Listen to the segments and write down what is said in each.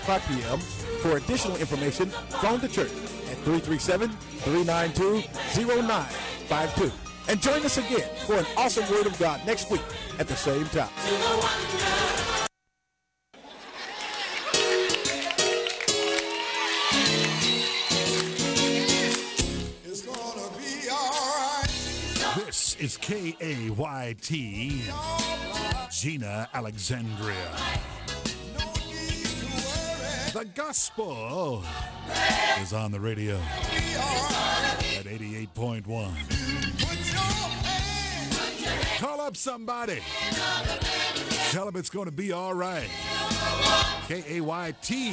o'clock p.m. For additional information, phone the church at 337-392-0952. And join us again for an awesome Word of God next week at the same time. It's gonna be all right. This is KAYT, Gina Alexandria. The gospel is on the radio at 88.1. Call up somebody. Tell them it's going to be all right. KAYT.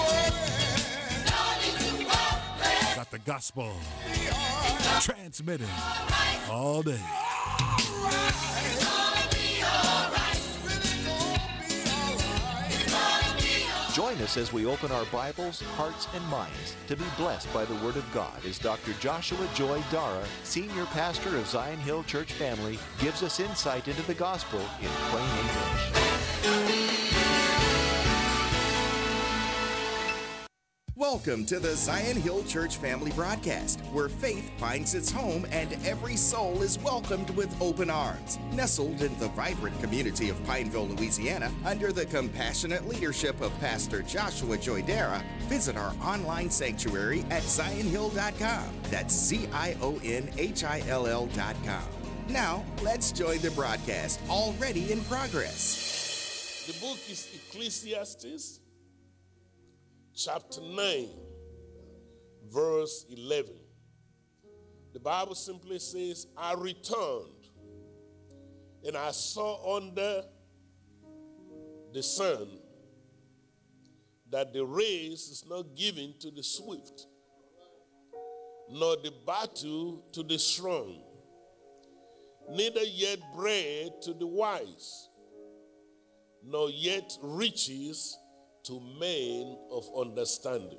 Got the gospel transmitting all day. Join us as we open our Bibles, hearts, and minds to be blessed by the Word of God as Dr. Joshua Joy Dara, Senior Pastor of Zion Hill Church Family, gives us insight into the gospel in plain English. Welcome to the Zion Hill Church Family Broadcast, where faith finds its home and every soul is welcomed with open arms. Nestled in the vibrant community of Pineville, Louisiana, under the compassionate leadership of Pastor Joshua Joy Dara, visit our online sanctuary at zionhill.com. That's ZIONHILL.com. Now, let's join the broadcast already in progress. The book is Ecclesiastes, chapter 9, verse 11. The Bible simply says, I returned, and I saw under the sun that the race is not given to the swift, nor the battle to the strong, neither yet bread to the wise, nor yet riches to men of understanding.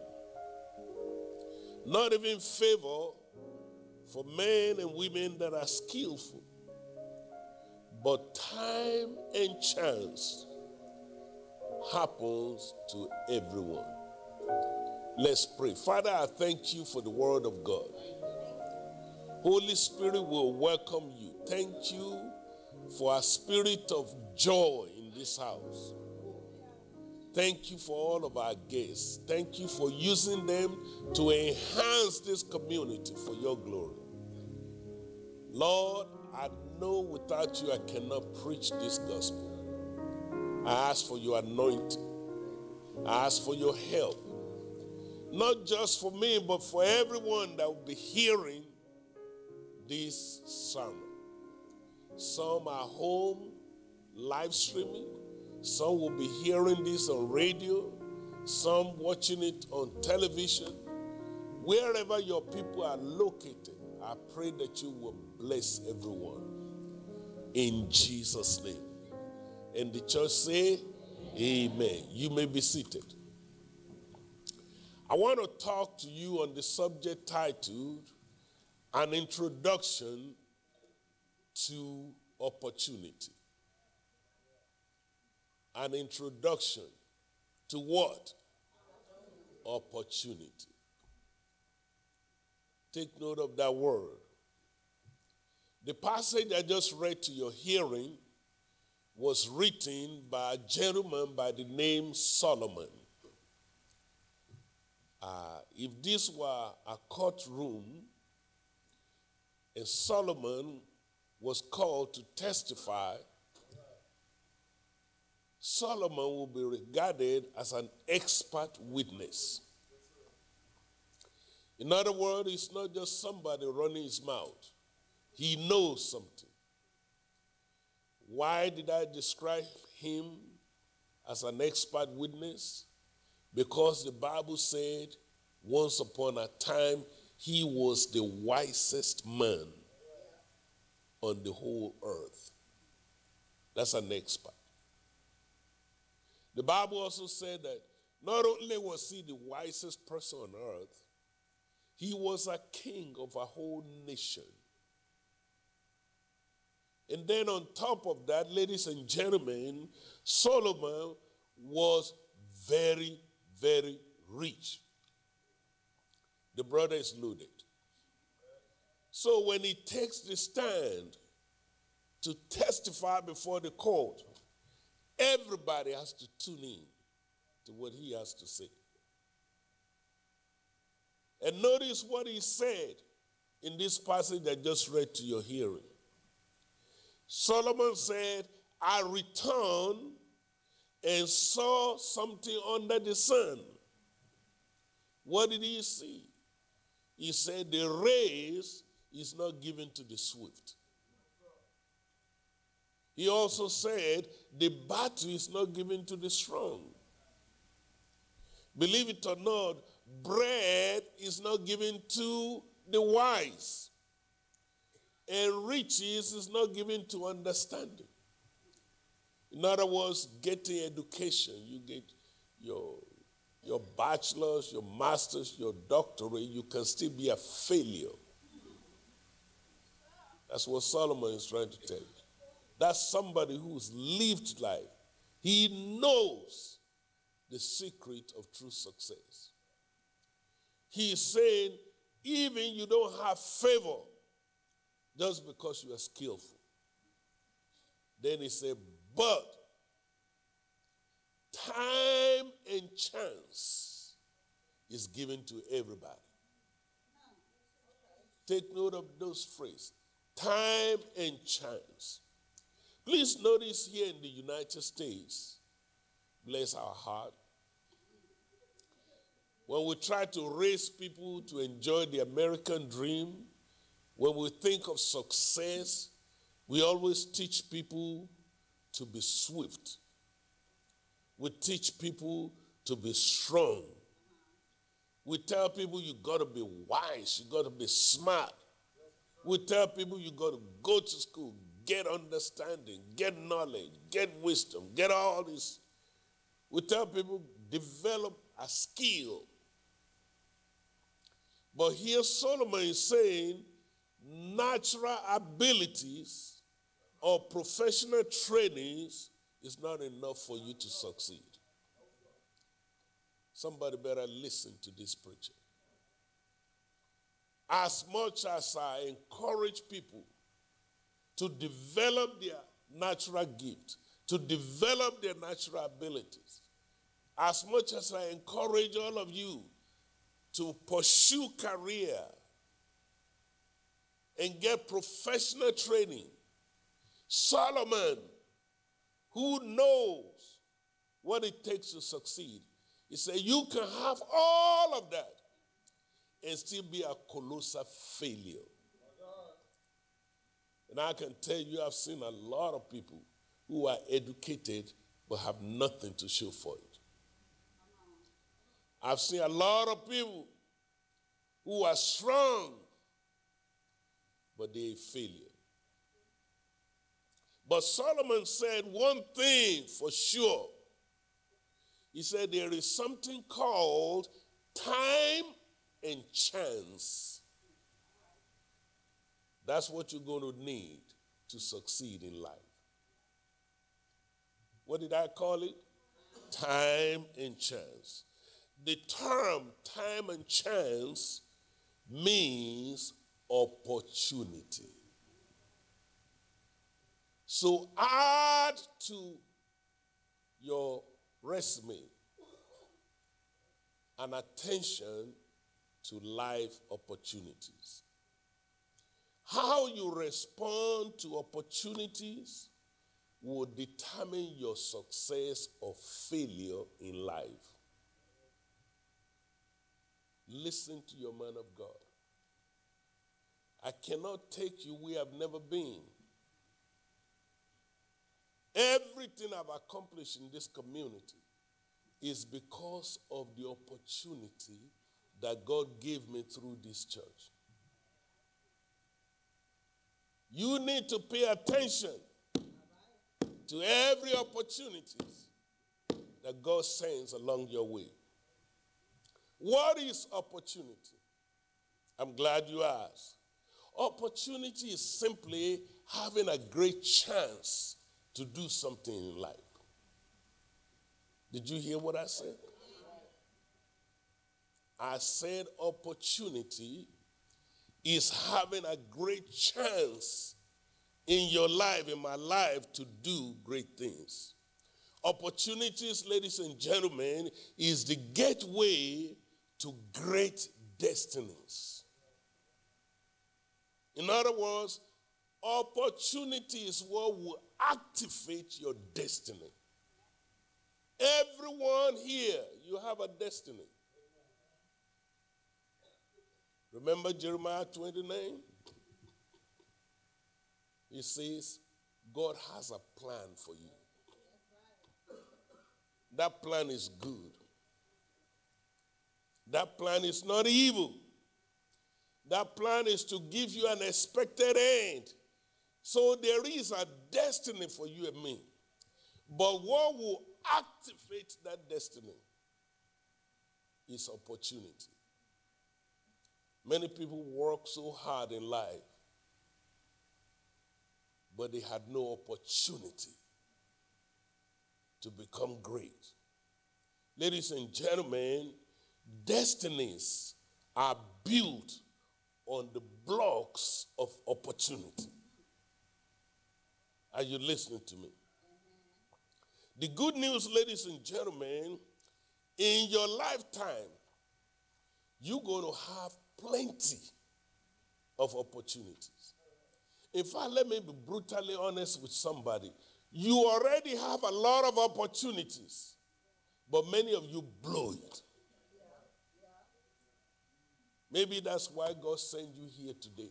Not even favor for men and women that are skillful, but time and chance happens to everyone. Let's pray. Father, I thank you for the word of God. Holy Spirit will welcome you. Thank you for a spirit of joy in this house. Thank you for all of our guests. Thank you for using them to enhance this community for your glory. Lord, I know without you I cannot preach this gospel. I ask for your anointing. I ask for your help. Not just for me, but for everyone that will be hearing this sermon. Some are home live streaming. Some will be hearing this on radio, some watching it on television. Wherever your people are located, I pray that you will bless everyone. In Jesus' name. And the church say, amen. You may be seated. I want to talk to you on the subject titled, An Introduction to Opportunity. An introduction to what? Opportunity. Take note of that word. The passage I just read to your hearing was written by a gentleman by the name Solomon. If this were a courtroom and Solomon was called to testify, Solomon will be regarded as an expert witness. In other words, it's not just somebody running his mouth. He knows something. Why did I describe him as an expert witness? Because the Bible said once upon a time he was the wisest man on the whole earth. That's an expert. The Bible also said that not only was he the wisest person on earth, he was a king of a whole nation. And then on top of that, ladies and gentlemen, Solomon was very, very rich. The brother is loaded. So when he takes the stand to testify before the court, everybody has to tune in to what he has to say. And notice what he said in this passage I just read to your hearing. Solomon said, I returned and saw something under the sun. What did he see? He said the race is not given to the swift. He also said the battle is not given to the strong. Believe it or not, bread is not given to the wise. And riches is not given to understanding. In other words, getting education, you get your bachelor's, your master's, your doctorate, you can still be a failure. That's what Solomon is trying to tell you. That's somebody who's lived life. He knows the secret of true success. He is saying, even you don't have favor just because you are skillful. Then he said, but time and chance is given to everybody. Take note of those phrases. Time and chance. Please notice here in the United States, bless our heart, when we try to raise people to enjoy the American dream, when we think of success, we always teach people to be swift. We teach people to be strong. We tell people you got to be wise, you got to be smart. We tell people you got to go to school, get understanding, get knowledge, get wisdom, get all this. We tell people develop a skill. But here Solomon is saying natural abilities or professional trainings is not enough for you to succeed. Somebody better listen to this preacher. As much as I encourage people to develop their natural gift, to develop their natural abilities, as much as I encourage all of you to pursue career and get professional training, Solomon, who knows what it takes to succeed, he said, you can have all of that and still be a colossal failure. And I can tell you, I've seen a lot of people who are educated but have nothing to show for it. I've seen a lot of people who are strong, but they're a failure. But Solomon said one thing for sure. He said there is something called time and chance. That's what you're going to need to succeed in life. What did I call it? Time and chance. The term time and chance means opportunity. So add to your resume an attention to life opportunities. How you respond to opportunities will determine your success or failure in life. Listen to your man of God. I cannot take you where I've never been. Everything I've accomplished in this community is because of the opportunity that God gave me through this church. You need to pay attention to every opportunity that God sends along your way. What is opportunity? I'm glad you asked. Opportunity is simply having a great chance to do something in life. Did you hear what I said? I said opportunity is having a great chance in your life, in my life, to do great things. Opportunities, ladies and gentlemen, is the gateway to great destinies. In other words, opportunity is what will activate your destiny. Everyone here, you have a destiny. Remember Jeremiah 29? He says, God has a plan for you. That plan is good. That plan is not evil. That plan is to give you an expected end. So there is a destiny for you and me. But what will activate that destiny is opportunity. Many people work so hard in life, but they had no opportunity to become great. Ladies and gentlemen, destinies are built on the blocks of opportunity. Are you listening to me? The good news, ladies and gentlemen, in your lifetime, you're going to have plenty of opportunities. In fact, let me be brutally honest with somebody. You already have a lot of opportunities, but many of you blow it. Maybe that's why God sent you here today.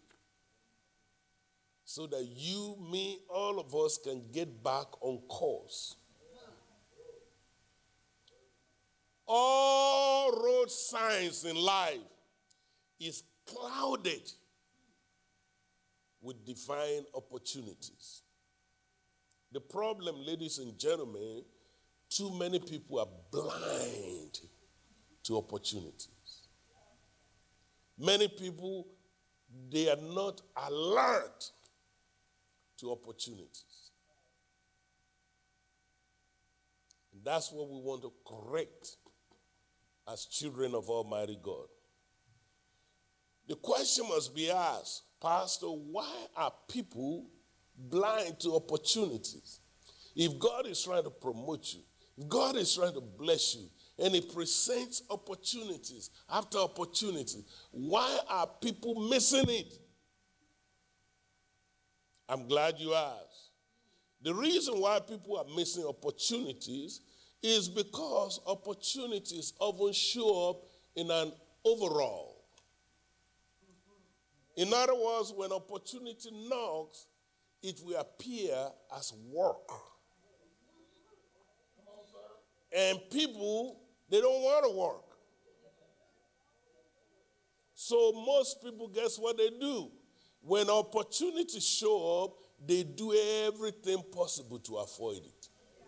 So that you, me, all of us can get back on course. All road signs in life is clouded with divine opportunities. The problem, ladies and gentlemen, too many people are blind to opportunities. Many people, they are not alert to opportunities. And that's what we want to correct as children of Almighty God. The question must be asked, Pastor, why are people blind to opportunities? If God is trying to promote you, if God is trying to bless you, and He presents opportunities after opportunity, why are people missing it? I'm glad you asked. The reason why people are missing opportunities is because opportunities often show up in an overall. In other words, when opportunity knocks, it will appear as work. And people, they don't want to work. So most people, guess what they do? When opportunities show up, they do everything possible to avoid it.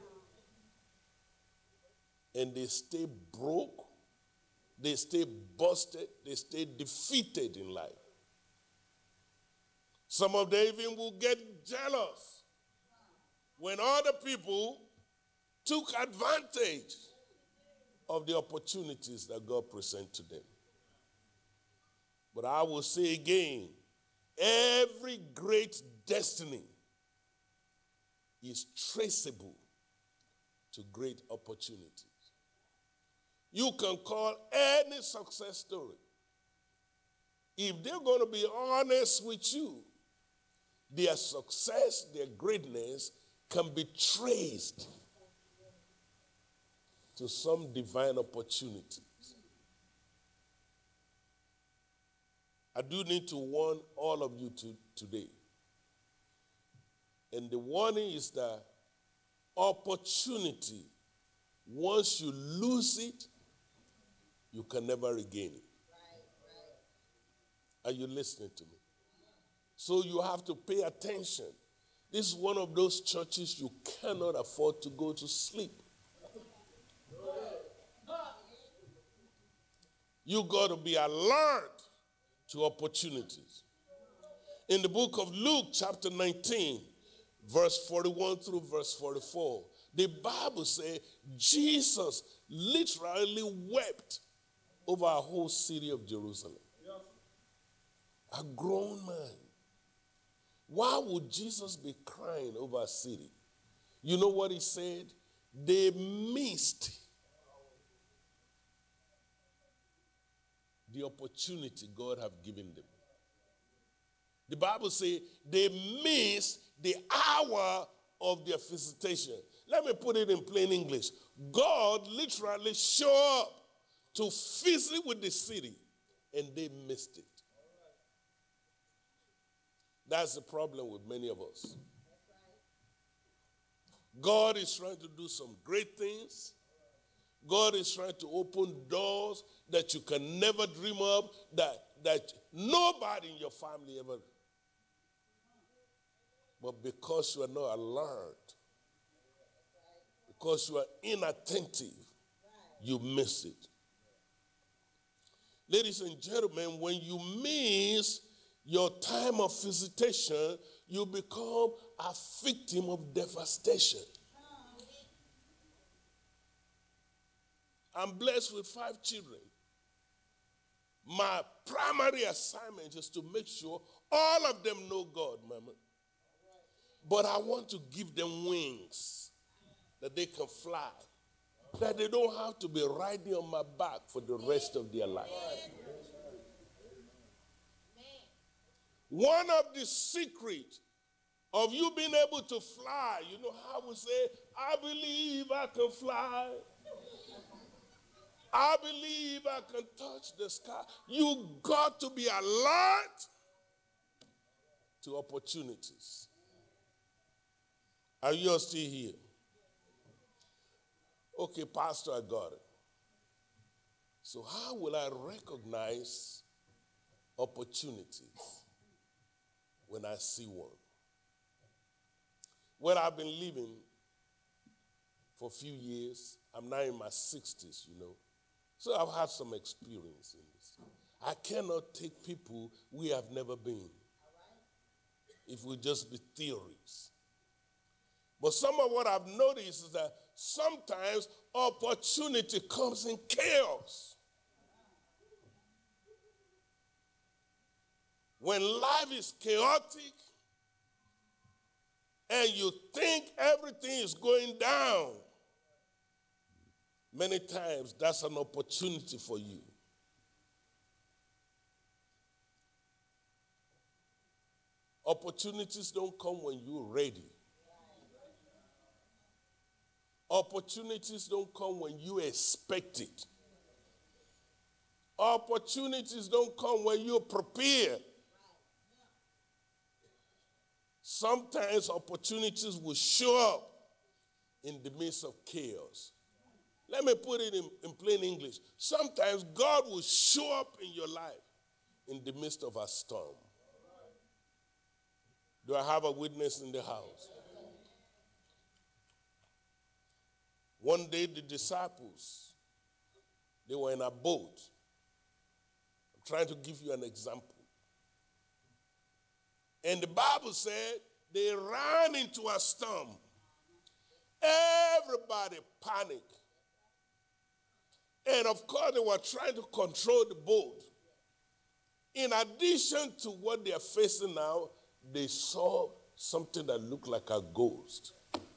And they stay broke, they stay busted, they stay defeated in life. Some of them even will get jealous when other people took advantage of the opportunities that God presents to them. But I will say again, every great destiny is traceable to great opportunities. You can call any success story. If they're going to be honest with you, their success, their greatness can be traced to some divine opportunities. I do need to warn all of you today. And the warning is that opportunity, once you lose it, you can never regain it. Are you listening to me? So you have to pay attention. This is one of those churches you cannot afford to go to sleep. You got to be alert to opportunities. In the book of Luke, chapter 19, verse 41 through verse 44, the Bible says Jesus literally wept over a whole city of Jerusalem. A grown man. Why would Jesus be crying over a city? You know what he said? They missed the opportunity God have given them. The Bible says they missed the hour of their visitation. Let me put it in plain English. God literally showed up to visit with the city, and they missed it. That's the problem with many of us. God is trying to do some great things. God is trying to open doors that you can never dream of, that nobody in your family ever. But because you are not alert, because you are inattentive, you miss it. Ladies and gentlemen, when you miss your time of visitation, you become a victim of devastation. I'm blessed with 5 children. My primary assignment is to make sure all of them know God, Mama. But I want to give them wings that they can fly, that they don't have to be riding on my back for the rest of their life. One of the secrets of you being able to fly, you know how we say, I believe I can fly. I believe I can touch the sky. You got to be alert to opportunities. Are you still here? Okay, Pastor, I got it. So how will I recognize opportunities when I see one? Well, I've been living for a few years. I'm now in my 60s, you know. So I've had some experience in this. I cannot take people we have never been. It will just be theories. But some of what I've noticed is that sometimes opportunity comes in chaos. When life is chaotic and you think everything is going down, many times that's an opportunity for you. Opportunities don't come when you're ready. Opportunities don't come when you expect it. Opportunities don't come when you're prepared. Sometimes opportunities will show up in the midst of chaos. Let me put it in plain English. Sometimes God will show up in your life in the midst of a storm. Do I have a witness in the house? One day the disciples, they were in a boat. I'm trying to give you an example. And the Bible said they ran into a storm. Everybody panicked. And of course, they were trying to control the boat. In addition to what they are facing now, they saw something that looked like a ghost.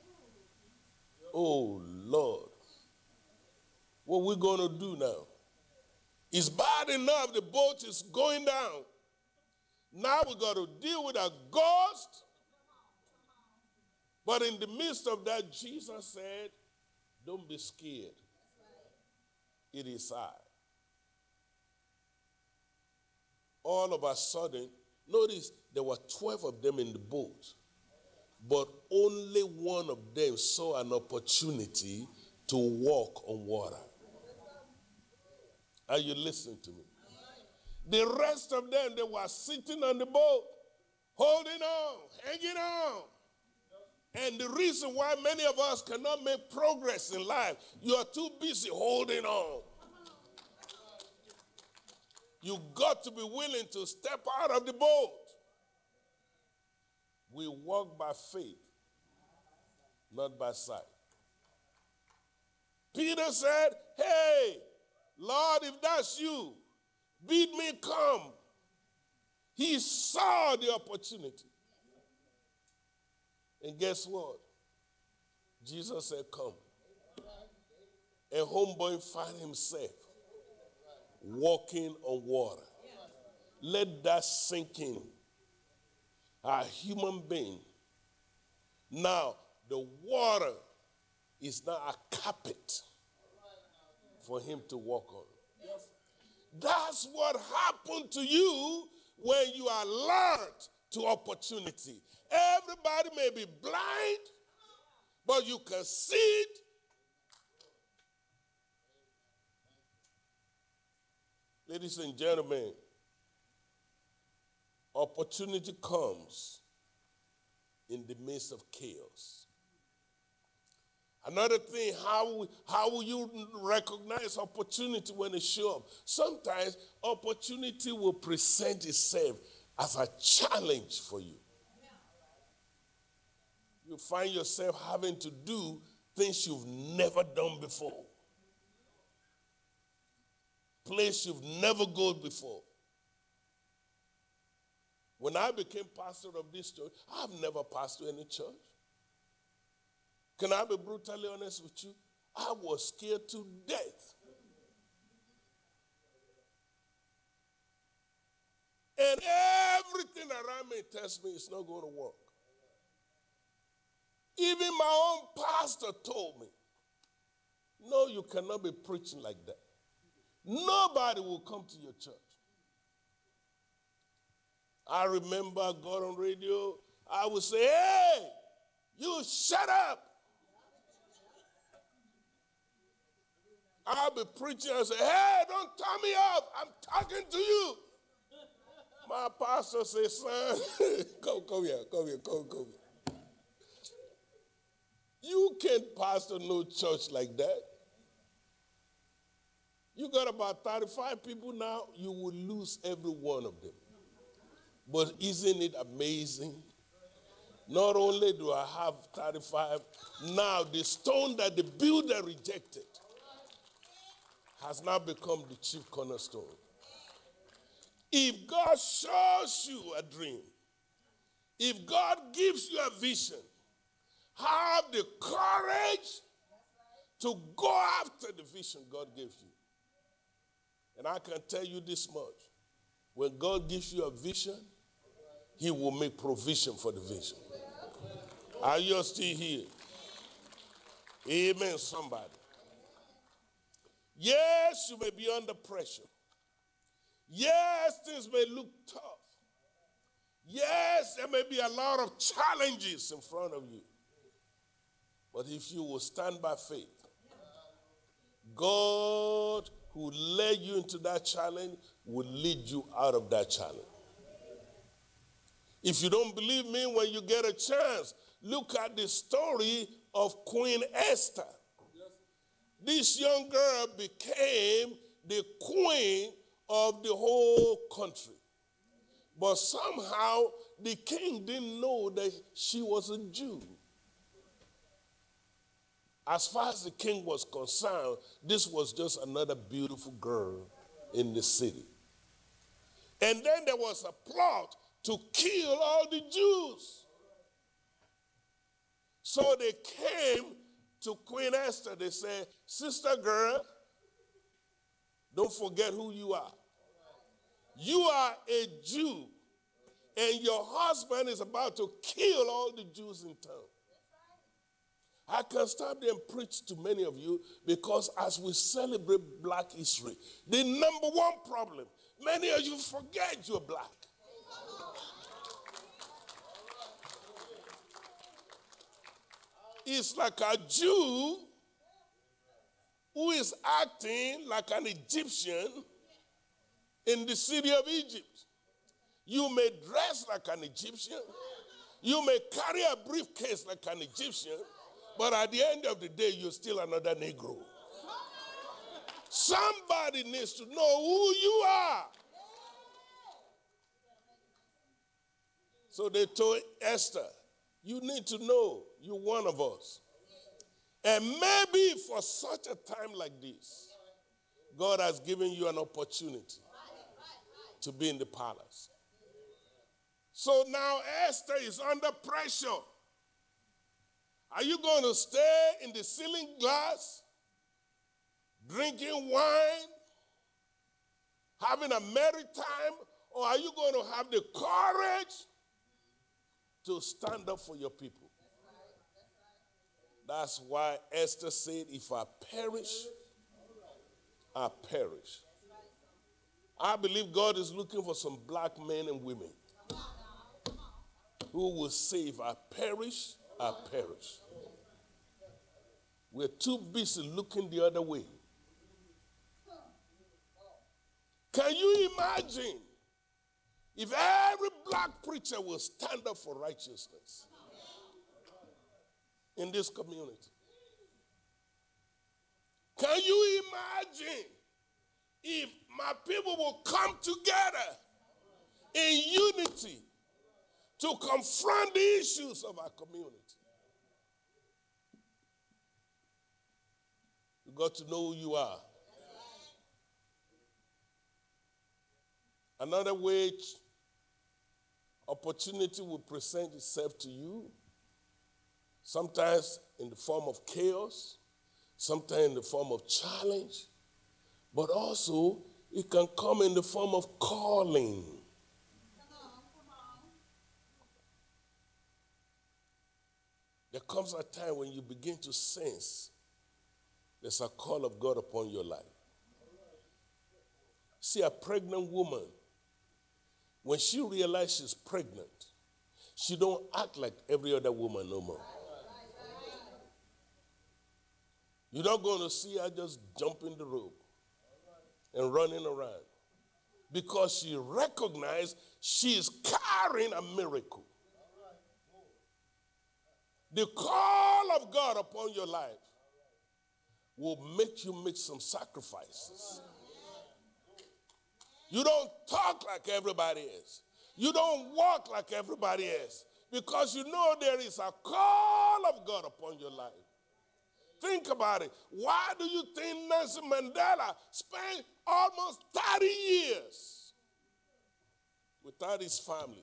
Oh, Lord. What are we going to do now? It's bad enough the boat is going down. Now we got to deal with a ghost. But in the midst of that, Jesus said, don't be scared. It is I. All of a sudden, notice there were 12 of them in the boat, but only one of them saw an opportunity to walk on water. Are you listening to me? The rest of them, they were sitting on the boat, holding on, hanging on. And the reason why many of us cannot make progress in life, you are too busy holding on. You got to be willing to step out of the boat. We walk by faith, not by sight. Peter said, hey, Lord, if that's you, bid me come. He saw the opportunity. And guess what? Jesus said, come. A homeboy found himself walking on water. Let that sink in. A human being. Now, the water is now a carpet for him to walk on. That's what happened to you when you are alert to opportunity. Everybody may be blind, but you can see it. Ladies and gentlemen, opportunity comes in the midst of chaos. Another thing, how will you recognize opportunity when it shows up? Sometimes opportunity will present itself as a challenge for you. You find yourself having to do things you've never done before. Place you've never gone before. When I became pastor of this church, I've never pastored any church. Can I be brutally honest with you? I was scared to death. And everything around me tells me it's not going to work. Even my own pastor told me, no, you cannot be preaching like that. Nobody will come to your church. I remember I got on radio, I would say, hey, you shut up. I'll be preaching and say, hey, don't turn me off. I'm talking to you. My pastor says, son, come here. You can't pastor no church like that. You got about 35 people now, you will lose every one of them. But isn't it amazing? Not only do I have 35, now the stone that the builder rejected has now become the chief cornerstone. If God shows you a dream, if God gives you a vision, have the courage to go after the vision God gave you. And I can tell you this much. When God gives you a vision, he will make provision for the vision. Are you still here? Amen, somebody. Yes, you may be under pressure. Yes, things may look tough. Yes, there may be a lot of challenges in front of you. But if you will stand by faith, God who led you into that challenge will lead you out of that challenge. If you don't believe me, when you get a chance, look at the story of Queen Esther. This young girl became the queen of the whole country. But somehow the king didn't know that she was a Jew. As far as the king was concerned, this was just another beautiful girl in the city. And then there was a plot to kill all the Jews. So they came to Queen Esther. They said, sister girl, don't forget who you are. You are a Jew, and your husband is about to kill all the Jews in town. I can stand there and preach to many of you because as we celebrate Black history, the number one problem, many of you forget you're black. It's like a Jew who is acting like an Egyptian in the city of Egypt. You may dress like an Egyptian. You may carry a briefcase like an Egyptian. But at the end of the day, you're still another Negro. Somebody needs to know who you are. So they told Esther, you need to know you're one of us. And maybe for such a time like this, God has given you an opportunity to be in the palace. So now Esther is under pressure. Are you going to stay in the ceiling glass, drinking wine, having a merry time, or are you going to have the courage to stand up for your people? That's why Esther said, if I perish, I perish. I believe God is looking for some black men and women who will say, if I perish, I perish. We're too busy looking the other way. Can you imagine if every black preacher will stand up for righteousness in this community? Can you imagine if my people will come together in unity to confront the issues of our community? You got to know who you are. Another way opportunity will present itself to you, sometimes in the form of chaos, sometimes in the form of challenge, but also it can come in the form of calling. There comes a time when you begin to sense there's a call of God upon your life. See, a pregnant woman, when she realizes she's pregnant, she don't act like every other woman no more. You're not going to see her just jumping the rope and running around, because she recognized she is carrying a miracle. The call of God upon your life will make you make some sacrifices. You don't talk like everybody else. You don't walk like everybody else, because you know there is a call of God upon your life. Think about it. Why do you think Nelson Mandela spent almost 30 years without his family,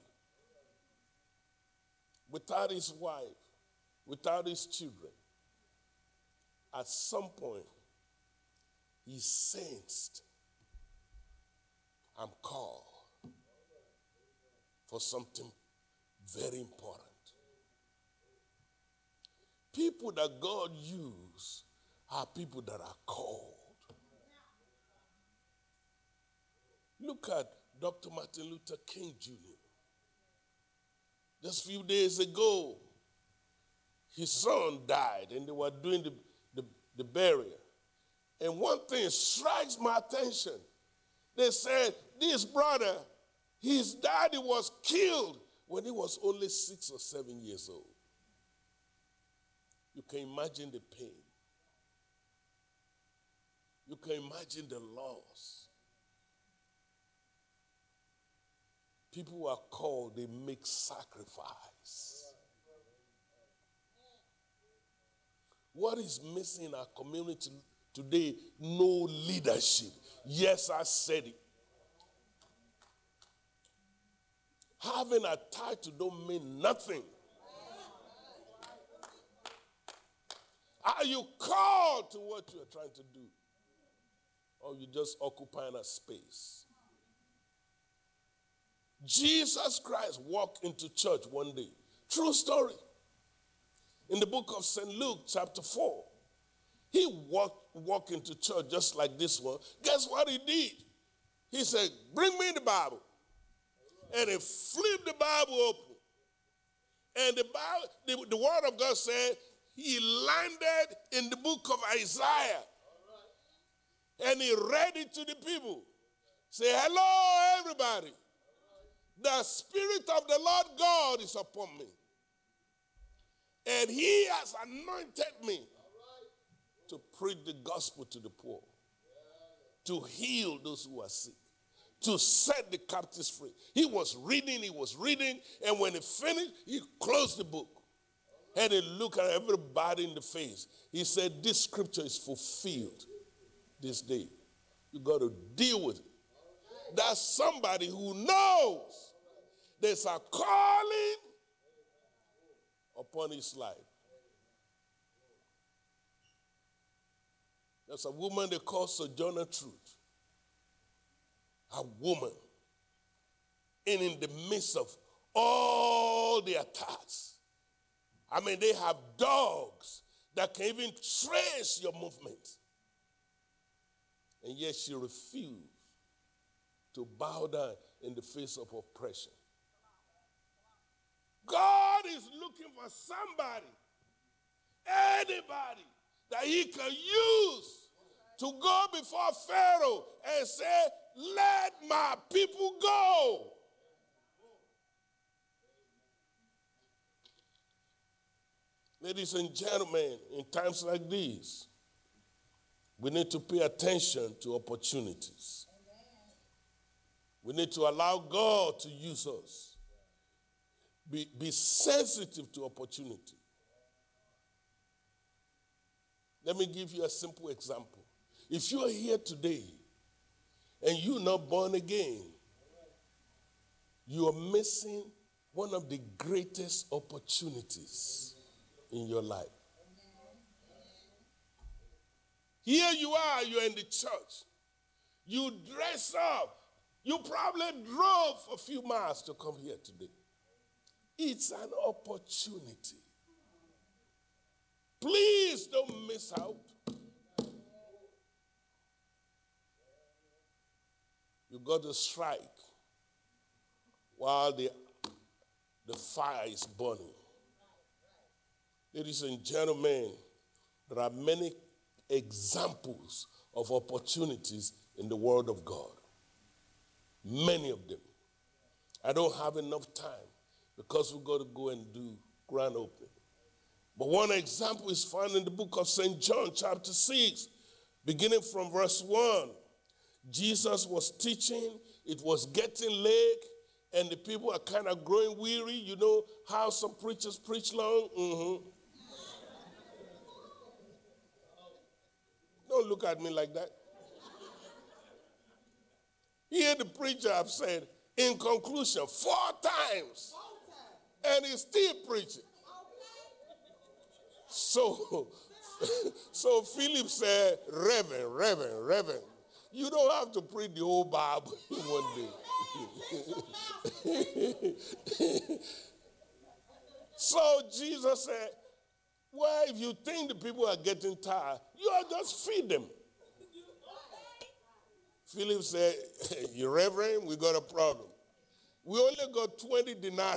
without his wife, without his children? At some point, he sensed, I'm called for something very important. People that God uses are people that are called. Look at Dr. Martin Luther King Jr. Just a few days ago, his son died, and they were doing the burial. And one thing strikes my attention. They said, this brother, his daddy was killed when he was only 6 or 7 years old. You can imagine the pain. You can imagine the loss. People who are called, they make sacrifice. What is missing in our community today? No leadership. Yes, I said it. Having a title don't mean nothing. Are you called to what you are trying to do? Or you just occupying a space? Jesus Christ walked into church one day. True story. In the book of St. Luke, chapter 4, he walked into church just like this one. Guess what he did? He said, bring me the Bible. And he flipped the Bible open. And the word of God said, he landed in the book of Isaiah. And he read it to the people. Say, hello, everybody. The Spirit of the Lord God is upon me. And he has anointed me to preach the gospel to the poor, to heal those who are sick, to set the captives free. He was reading, and when he finished, he closed the book. And he looked at everybody in the face. He said, this scripture is fulfilled this day. You got to deal with it. That's somebody who knows there's a calling upon his life. There's a woman they call Sojourner Truth. A woman. And in the midst of all the attacks, I mean, they have dogs that can even trace your movement. And yet she refused to bow down in the face of oppression. God is looking for somebody, anybody, that he can use to go before Pharaoh and say, let my people go. Ladies and gentlemen, in times like these, we need to pay attention to opportunities. We need to allow God to use us. Be sensitive to opportunity. Let me give you a simple example. If you are here today and you're not born again, you are missing one of the greatest opportunities in your life. Here you are, you're in the church. You dress up. You probably drove a few miles to come here today. It's an opportunity. Please don't miss out. You got to strike while the fire is burning. Ladies and gentlemen, there are many examples of opportunities in the Word of God. Many of them. I don't have enough time because we've got to go and do grand opening. But one example is found in the book of St. John, chapter 6, beginning from verse 1. Jesus was teaching, it was getting late, and the people are kind of growing weary. You know how some preachers preach long? Don't look at me like that. Here the preacher have said, in conclusion, 4 times. And he's still preaching. So Philip said, Reverend, you don't have to preach the whole Bible in one day. So Jesus said, well, if you think the people are getting tired, you ought just feed them. Philip said, you reverend, we got a problem. We only got 20 denarii.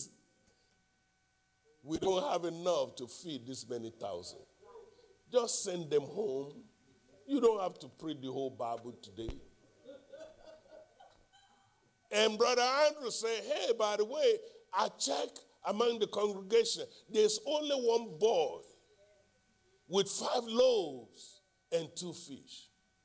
We don't have enough to feed this many thousand. Just send them home. You don't have to preach the whole Bible today. And Brother Andrew said, hey, by the way, I checked among the congregation. There's only one boy with 5 loaves and 2 fish.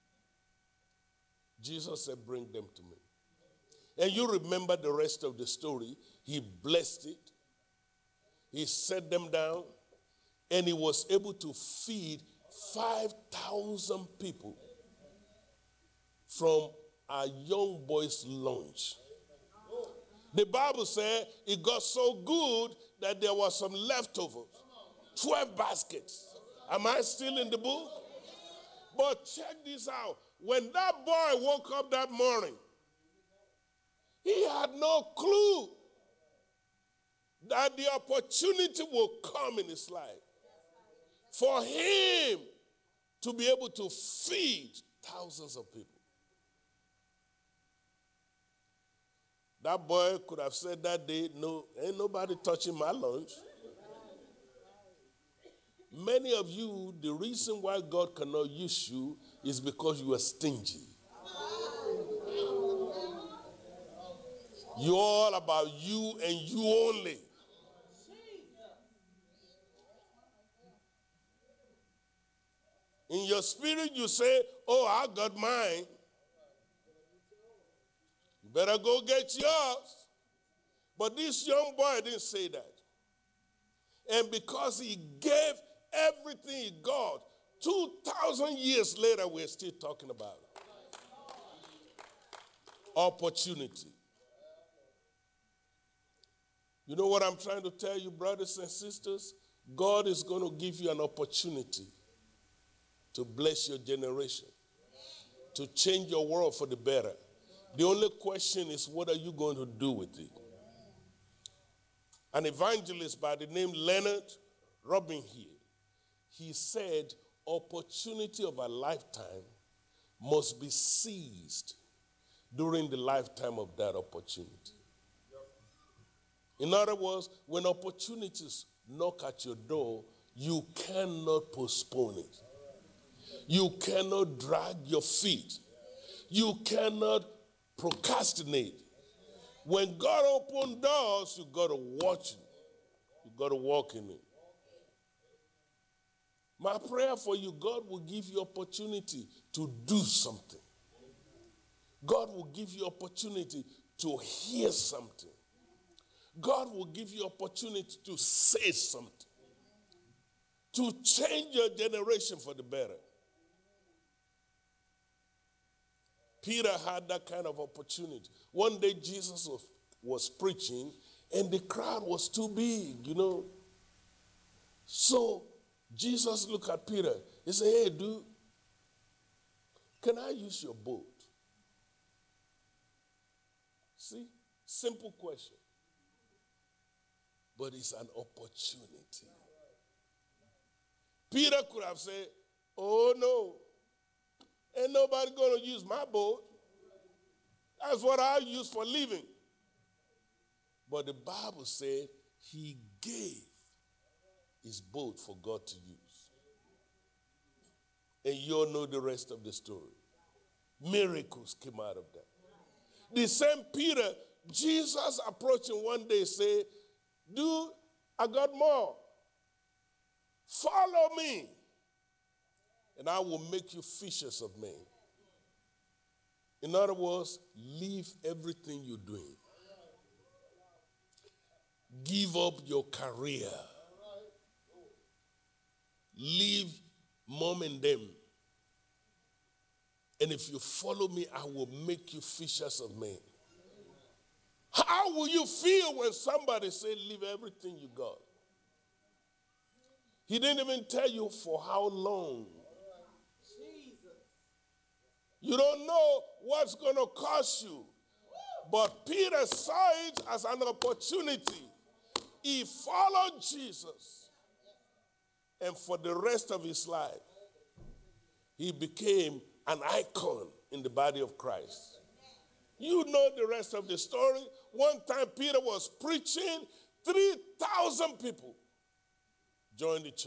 Jesus said, bring them to me. And you remember the rest of the story. He blessed it. He set them down. And he was able to feed 5,000 people from a young boy's lunch. The Bible said it got so good that there was some leftovers. 12 baskets. Am I still in the book? But check this out. When that boy woke up that morning, he had no clue that the opportunity will come in his life for him to be able to feed thousands of people. That boy could have said that day, no, ain't nobody touching my lunch. Many of you, the reason why God cannot use you is because you are stingy. You're all about you and you only. In your spirit, you say, oh, I got mine. You better go get yours. But this young boy didn't say that. And because he gave everything he got, 2,000 years later, we're still talking about it. Opportunity. You know what I'm trying to tell you, brothers and sisters? God is going to give you an opportunity to bless your generation, to change your world for the better. The only question is, what are you going to do with it? An evangelist by the name Leonard Robinhill, he said, opportunity of a lifetime must be seized during the lifetime of that opportunity. In other words, when opportunities knock at your door, you cannot postpone it. You cannot drag your feet. You cannot procrastinate. When God opens doors, you got to watch it. You got to walk in it. My prayer for you, God will give you opportunity to do something. God will give you opportunity to hear something. God will give you opportunity to say something, to change your generation for the better. Peter had that kind of opportunity. One day Jesus was preaching and the crowd was too big, you know. So Jesus looked at Peter. He said, hey, dude, can I use your boat? See, simple question. But it's an opportunity. Peter could have said, oh no, ain't nobody going to use my boat. That's what I use for living. But the Bible said he gave his boat for God to use. And you all know the rest of the story. Miracles came out of that. The same Peter, Jesus approached him one day, said, dude, I got more. Follow me, and I will make you fishers of men. In other words, leave everything you're doing. Give up your career. Leave mom and them. And if you follow me, I will make you fishers of men. How will you feel when somebody says, leave everything you got? He didn't even tell you for how long. You don't know what's going to cost you. But Peter saw it as an opportunity. He followed Jesus. And for the rest of his life, he became an icon in the body of Christ. You know the rest of the story. One time Peter was preaching, 3,000 people joined the church.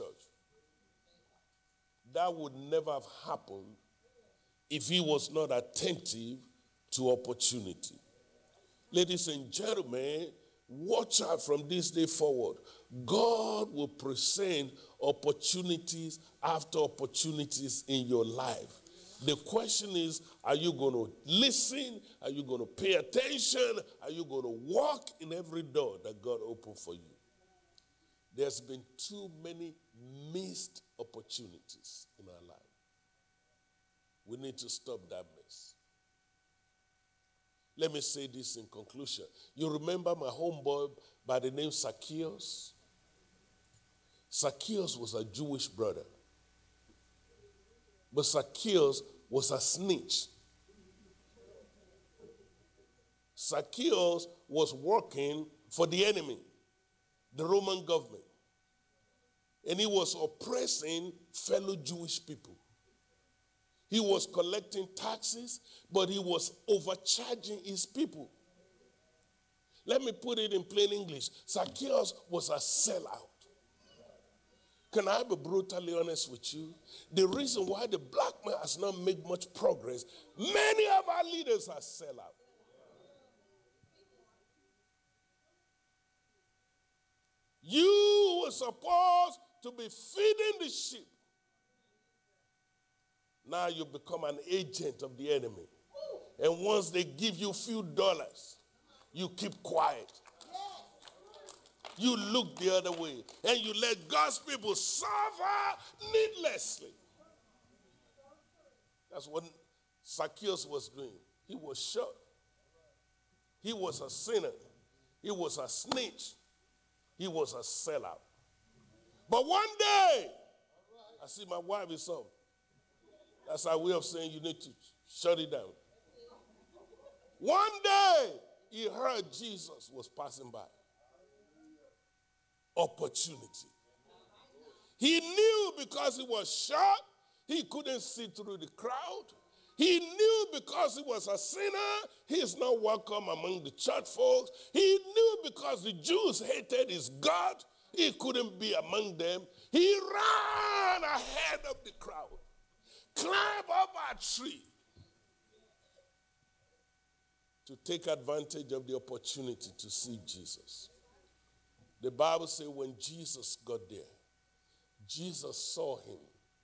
That would never have happened if he was not attentive to opportunity. Ladies and gentlemen, watch out from this day forward. God will present opportunities after opportunities in your life. The question is, are you going to listen? Are you going to pay attention? Are you going to walk in every door that God opened for you? There's been too many missed opportunities in our life. We need to stop that mess. Let me say this in conclusion. You remember my homeboy by the name Zacchaeus? Zacchaeus was a Jewish brother. But Zacchaeus was a snitch. Zacchaeus was working for the enemy, the Roman government. And he was oppressing fellow Jewish people. He was collecting taxes, but he was overcharging his people. Let me put it in plain English. Zacchaeus was a sellout. Can I be brutally honest with you? The reason why the black man has not made much progress, many of our leaders are sellout. You were supposed to be feeding the sheep. Now you become an agent of the enemy. And once they give you a few dollars, you keep quiet. You look the other way. And you let God's people suffer needlessly. That's what Zacchaeus was doing. He was short. He was a sinner. He was a snitch. He was a sellout. But one day, I see my wife is up. That's our way of saying you need to shut it down. One day, he heard Jesus was passing by. Opportunity. He knew because he was short, he couldn't see through the crowd. He knew because he was a sinner, he is not welcome among the church folks. He knew because the Jews hated his God, he couldn't be among them. He ran ahead of the crowd, climbed up a tree to take advantage of the opportunity to see Jesus. The Bible says when Jesus got there, Jesus saw him.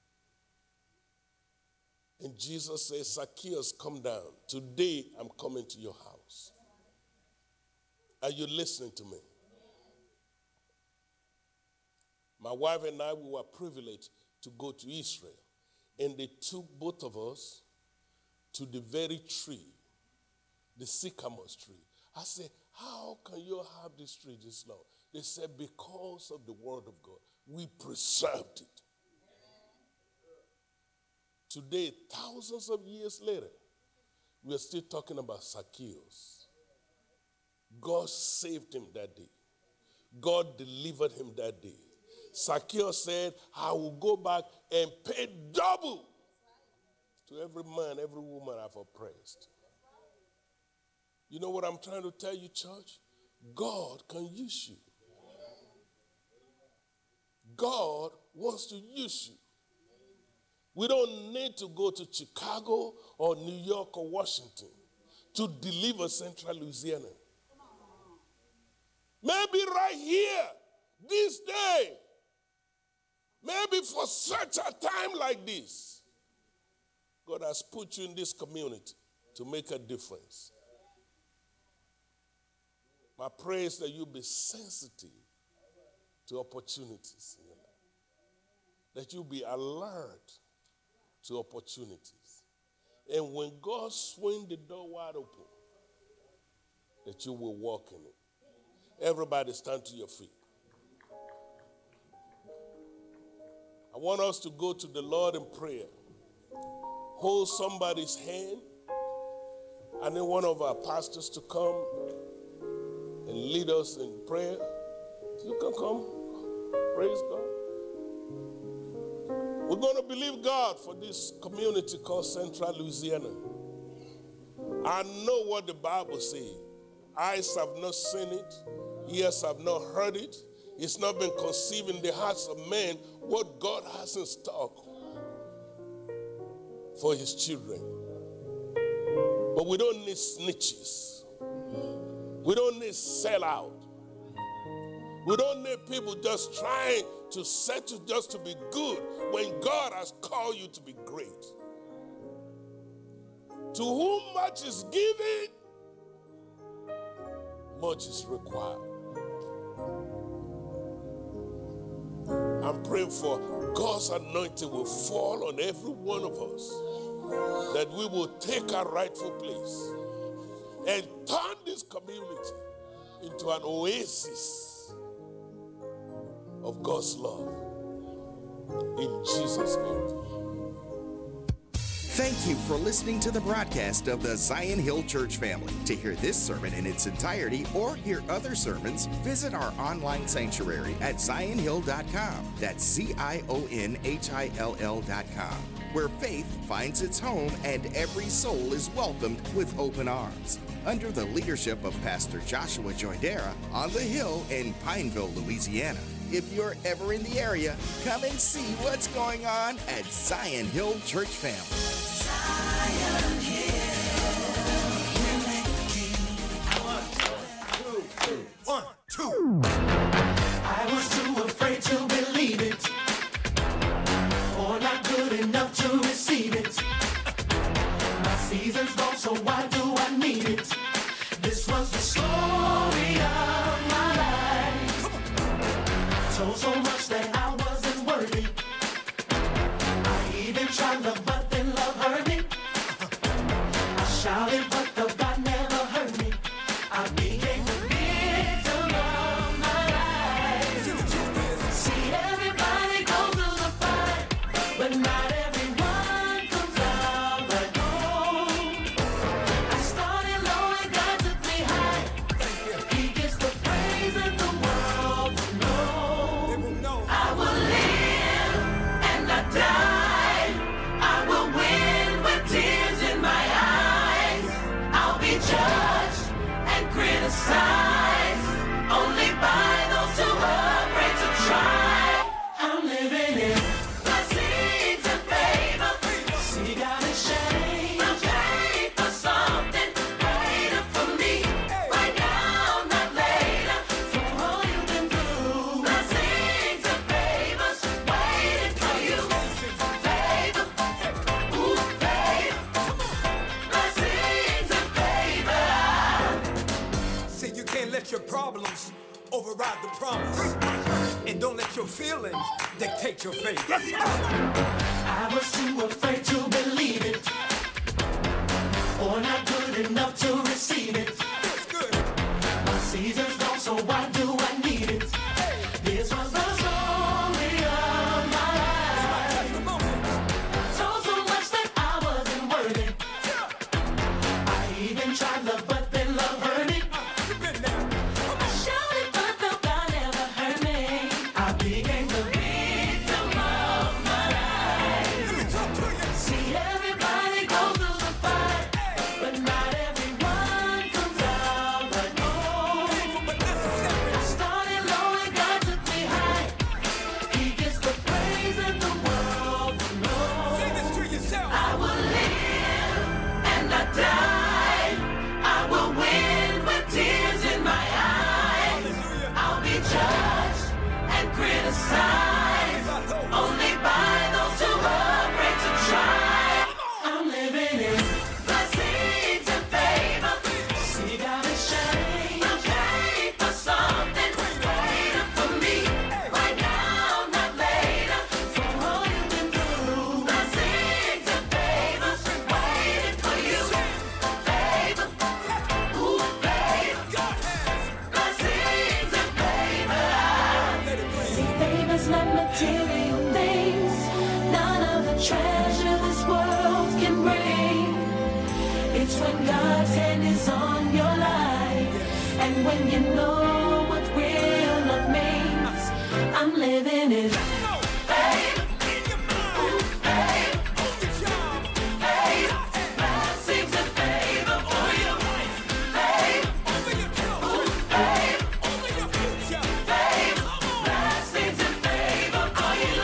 And Jesus says, Zacchaeus, come down. Today I'm coming to your house. Are you listening to me? My wife and I, we were privileged to go to Israel. And they took both of us to the very tree, the sycamore tree. I said, how can you have this tree this long? They said, because of the word of God, we preserved it. Today, thousands of years later, we are still talking about Zacchaeus. God saved him that day. God delivered him that day. Zacchaeus said, I will go back and pay double to every man, every woman I've oppressed. You know what I'm trying to tell you, church? God can use you. God wants to use you. We don't need to go to Chicago or New York or Washington to deliver Central Louisiana. Maybe right here, this day, maybe for such a time like this, God has put you in this community to make a difference. My prayer is that you be sensitive to opportunities in your life, that you be alert to opportunities. And when God swings the door wide open, that you will walk in it. Everybody stand to your feet. I want us to go to the Lord in prayer. Hold somebody's hand. I need one of our pastors to come and lead us in prayer. You can come. Praise God. We're going to believe God for this community called Central Louisiana. I know what the Bible says. Eyes have not seen it. Ears have not heard it. It's not been conceived in the hearts of men what God has in stock for his children. But we don't need snitches. We don't need sellout. We don't need people just trying to settle just to be good when God has called you to be great. To whom much is given, much is required. I'm praying for God's anointing will fall on every one of us, that we will take our rightful place and turn this community into an oasis of God's love. In Jesus' name. Thank you for listening to the broadcast of the Zion Hill Church family. To hear this sermon in its entirety or hear other sermons, visit our online sanctuary at zionhill.com. That's ZIONHILL.com, where faith finds its home and every soul is welcomed with open arms. Under the leadership of Pastor Joshua Joydera on the Hill in Pineville, Louisiana. If you're ever in the area, come and see what's going on at Zion Hill Church Family. Zion Hill. 1, 2. I was too afraid to believe it, or not good enough to receive it. My season's gone, so why do I need it? This was the story of my life. Told so much that I wasn't worthy. I even tried love, but then love hurt me. let your problems override the promise. And don't let your feelings dictate your faith. I was too afraid to believe it, or not good enough to receive it. It's good. My season's gone, so why do I need it? This was the story of my life. Told so much that I wasn't worthy. I even tried love, but then love hurt me. I shouted, but the God never heard me. I became the victim of my life. See, everybody goes through the fight, but not everyone comes out right. Oh, I started low and God took me high. He gets the praise and the world will know. Say this to yourself. I will live and not die. I will win with tears in my eyes. I'll be judged and criticized only by those who are afraid to try. I'm living in blessings and favor. See God is shining. I'm praying for something greater for me. Right now, not later. For all you've been through. Blessings and favors waiting for you. Favor, ooh, favor. Blessings and favor. See, favor's not material things. None of the treasure this world can bring. It's when God's hand is on your life, and when you know what real love means. I'm living in favor, ooh, favor, favor. Blessings and favor for you. Favor, ooh, favor, favor. Blessings and favor for you.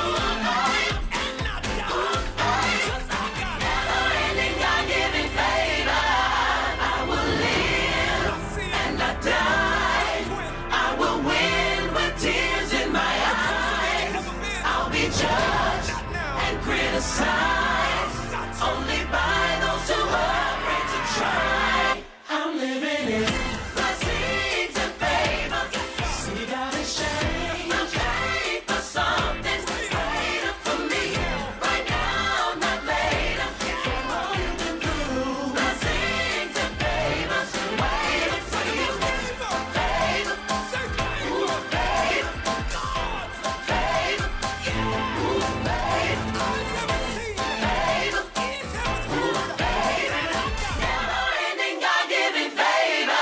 Never-ending, God-giving favor. I will live and not die. I will win with tears in my eyes. I'll be judged and criticized only by those who are afraid to try. I'm living in blessings and favor. See God is shining. I'm praying for something greater for me. Right now, not later. For all you've been through. Blessings and favors waiting for you. Favor, ooh, favor. Favor, ooh, favor. Favor, ooh, favor. Never-ending, God-giving favor.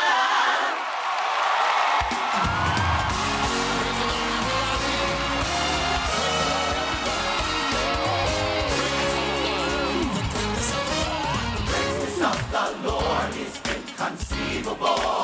Greatness of the Lord is inconceivable.